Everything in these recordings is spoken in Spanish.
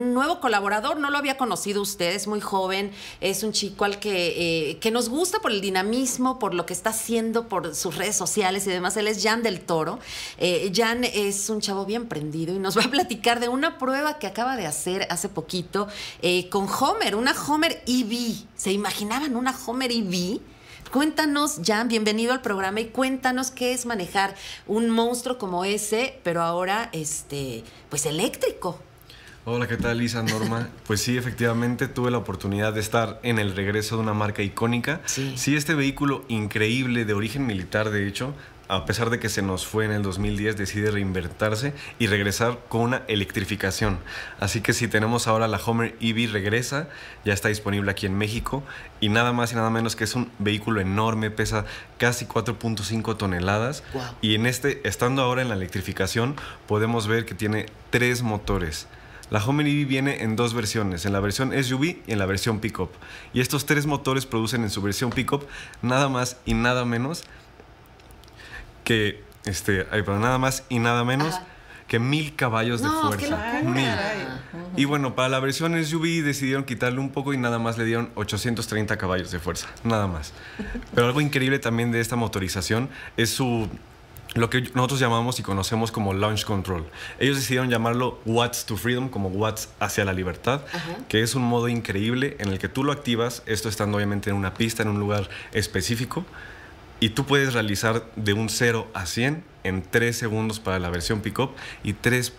nuevo colaborador, no lo había conocido usted, es muy joven, es un chico al que nos gusta por el dinamismo, por lo que está haciendo, por sus redes sociales y demás. Él es Jan del Toro. Jan es un chavo bien prendido y nos va a platicar de una prueba que acaba de hacer hace poquito con Homer, una Homer EV. ¿Se imaginaban una Homer EV? Cuéntanos, Jan, bienvenido al programa y cuéntanos qué es manejar un monstruo como ese, pero ahora pues eléctrico. Hola, ¿qué tal, Lisa, Norma? Pues sí, efectivamente tuve la oportunidad de estar en el regreso de una marca icónica. Sí, este vehículo increíble de origen militar, de hecho, a pesar de que se nos fue en el 2010, decide reinventarse y regresar con una electrificación. Así que si tenemos ahora la Homer EV regresa, ya está disponible aquí en México y nada más y nada menos que es un vehículo enorme, pesa casi 4.5 toneladas. Wow. Y estando ahora en la electrificación, podemos ver que tiene 3 motores. La Homer EV viene en 2 versiones, en la versión SUV y en la versión Pickup. Y estos 3 motores producen en su versión Pickup nada más y nada menos que nada más y nada menos que 1000 caballos de fuerza. ¡Qué locura! 1000. Y bueno, para la versión SUV decidieron quitarle un poco y nada más le dieron 830 caballos de fuerza, nada más. Pero algo increíble también de esta motorización es lo que nosotros llamamos y conocemos como Launch Control. Ellos decidieron llamarlo Watts to Freedom, como Watts hacia la libertad, que es un modo increíble en el que tú lo activas, esto estando obviamente en una pista, en un lugar específico, y tú puedes realizar de un 0 a 100 en 3 segundos para la versión Pickup y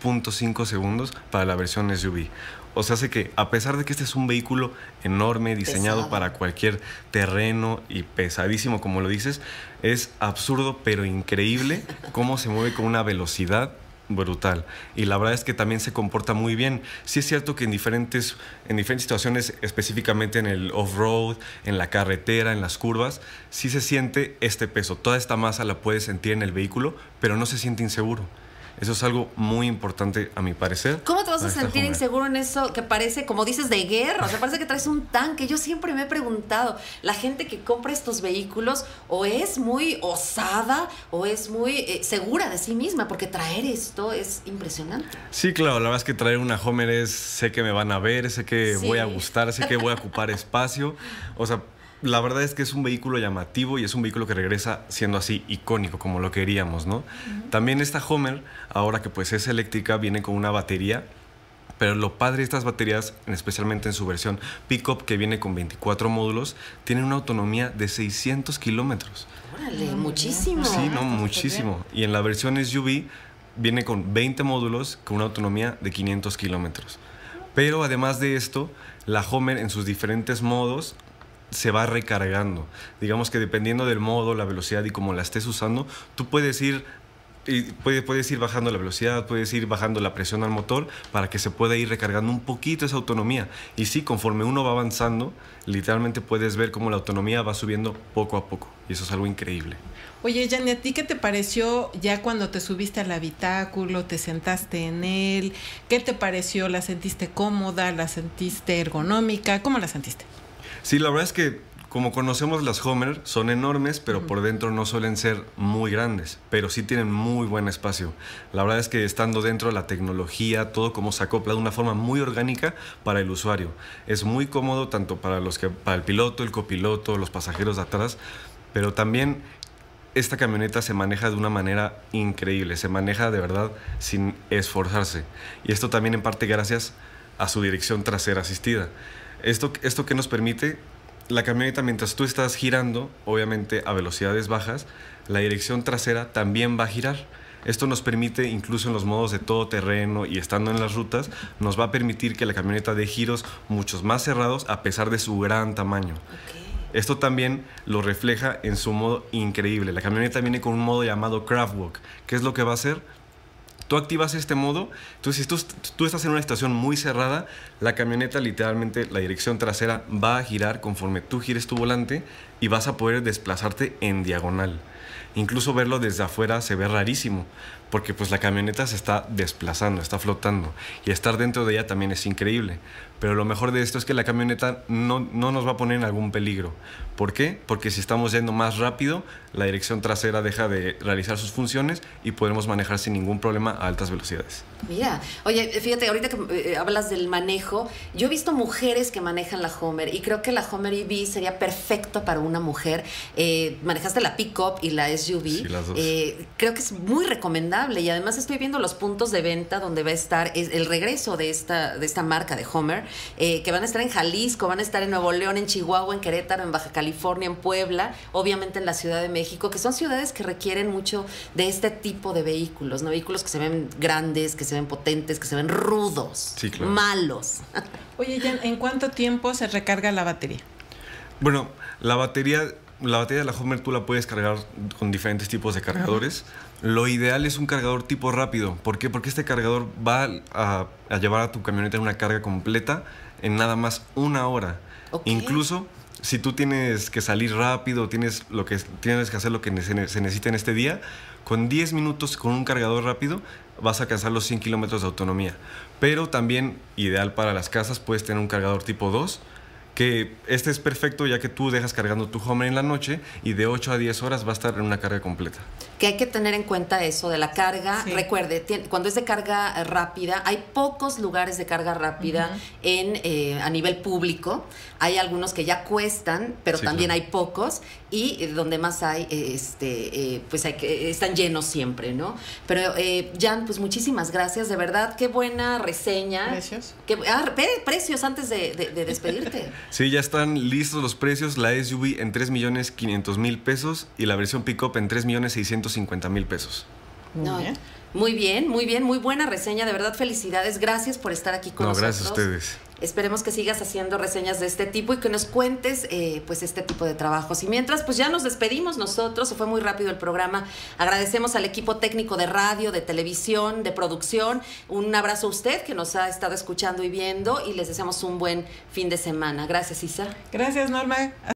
3.5 segundos para la versión SUV. O sea, hace que a pesar de que este es un vehículo enorme, diseñado para cualquier terreno y pesadísimo, como lo dices, es absurdo pero increíble cómo se mueve con una velocidad brutal. Y la verdad es que también se comporta muy bien. Sí es cierto que en diferentes situaciones, específicamente en el off-road, en la carretera, en las curvas, sí se siente este peso. Toda esta masa la puedes sentir en el vehículo, pero no se siente inseguro. Eso es algo muy importante a mi parecer. ¿Cómo te vas a sentir inseguro en eso que parece, como dices, de guerra? O sea, parece que traes un tanque. Yo siempre me he preguntado, la gente que compra estos vehículos o es muy osada o es muy segura de sí misma, porque traer esto es impresionante. Sí, claro, la verdad es que traer una Homer sé que me van a ver, sé que voy a gustar, sé que voy a ocupar espacio. O sea, la verdad es que es un vehículo llamativo y es un vehículo que regresa siendo así icónico, como lo queríamos, ¿no? También esta Homer, ahora que pues es eléctrica, viene con una batería, pero lo padre de estas baterías, especialmente en su versión Pickup, que viene con 24 módulos, tiene una autonomía de 600 kilómetros. ¡Órale! Muchísimo. Sí, no, muchísimo. Y en la versión SUV viene con 20 módulos con una autonomía de 500 kilómetros. Pero además de esto, la Homer en sus diferentes modos se va recargando. Digamos que dependiendo del modo, la velocidad y cómo la estés usando, tú puedes ir bajando la velocidad, puedes ir bajando la presión al motor para que se pueda ir recargando un poquito esa autonomía. Y sí, conforme uno va avanzando, literalmente puedes ver cómo la autonomía va subiendo poco a poco. Y eso es algo increíble. Oye, Jan, ¿a ti qué te pareció ya cuando te subiste al habitáculo, te sentaste en él? ¿Qué te pareció? ¿La sentiste cómoda? ¿La sentiste ergonómica? ¿Cómo la sentiste? Sí, la verdad es que como conocemos las Homer, son enormes, pero por dentro no suelen ser muy grandes, pero sí tienen muy buen espacio. La verdad es que estando dentro de la tecnología, todo como se acopla de una forma muy orgánica para el usuario. Es muy cómodo tanto para el piloto, el copiloto, los pasajeros de atrás, pero también esta camioneta se maneja de una manera increíble, se maneja de verdad sin esforzarse. Y esto también en parte gracias a su dirección trasera asistida. Esto que nos permite, la camioneta mientras tú estás girando, obviamente a velocidades bajas, la dirección trasera también va a girar. Esto nos permite, incluso en los modos de todoterreno y estando en las rutas, nos va a permitir que la camioneta dé giros muchos más cerrados a pesar de su gran tamaño. Esto también lo refleja en su modo increíble. La camioneta viene con un modo llamado Craft Walk. ¿Qué es lo que va a hacer? Tú activas este modo, entonces si tú estás en una estación muy cerrada, la camioneta literalmente, la dirección trasera va a girar conforme tú gires tu volante y vas a poder desplazarte en diagonal. Incluso verlo desde afuera se ve rarísimo, porque pues la camioneta se está desplazando, está flotando, y estar dentro de ella también es increíble. Pero lo mejor de esto es que la camioneta no nos va a poner en algún peligro. ¿Por qué? Porque si estamos yendo más rápido, la dirección trasera deja de realizar sus funciones y podemos manejar sin ningún problema a altas velocidades. Mira, oye, fíjate, ahorita que hablas del manejo, yo he visto mujeres que manejan la Homer y creo que la Homer EV sería perfecto para una mujer. Manejaste la pick-up y la SUV. Sí, las dos. Creo que es muy recomendable y además estoy viendo los puntos de venta donde va a estar el regreso de esta marca de Homer, que van a estar en Jalisco, van a estar en Nuevo León, en Chihuahua, en Querétaro, en Baja California, en Puebla, obviamente en la Ciudad de México, que son ciudades que requieren mucho de este tipo de vehículos, ¿no? Vehículos que se ven grandes, que se ven potentes, que se ven rudos, sí, claro, malos. Oye, Jan, ¿en cuánto tiempo se recarga la batería? Bueno, la batería de la Homer tú la puedes cargar con diferentes tipos de cargadores. Lo ideal es un cargador tipo rápido. ¿Por qué? Porque este cargador va a llevar a tu camioneta en una carga completa en nada más 1 hora. Okay. Incluso si tú tienes que salir rápido, tienes que hacer lo que se necesita en este día, con 10 minutos con un cargador rápido vas a alcanzar los 100 kilómetros de autonomía. Pero también, ideal para las casas, puedes tener un cargador tipo 2, que este es perfecto ya que tú dejas cargando tu Homer en la noche y de 8 a 10 horas va a estar en una carga completa. Que hay que tener en cuenta eso de la carga. Sí. Recuerde, cuando es de carga rápida, hay pocos lugares de carga rápida a nivel público. Hay algunos que ya cuestan, pero sí, también claro, hay pocos. Y donde más hay, pues están llenos siempre, ¿no? Pero, Jan, pues muchísimas gracias. De verdad, qué buena reseña. ¿Precios? Precios antes de despedirte. Sí, ya están listos los precios. La SUV en 3,500,000 pesos y la versión pick-up en 3,650,000 pesos. Muy bien, muy buena reseña, de verdad felicidades, gracias por estar aquí con nosotros. Gracias a ustedes. Esperemos que sigas haciendo reseñas de este tipo y que nos cuentes pues este tipo de trabajos. Y mientras, pues ya nos despedimos nosotros, se fue muy rápido el programa. Agradecemos al equipo técnico de radio, de televisión, de producción. Un abrazo a usted que nos ha estado escuchando y viendo y les deseamos un buen fin de semana. Gracias, Isa. Gracias, Norma.